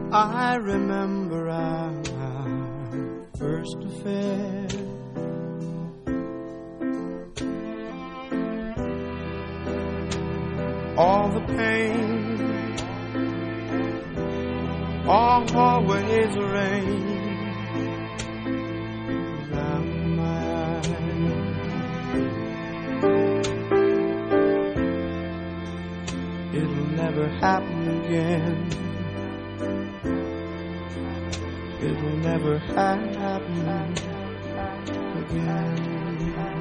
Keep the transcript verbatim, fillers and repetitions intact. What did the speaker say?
I remember our first affair. All the pain, always rain around my eyes. It'll never happen again. It'll never happen again.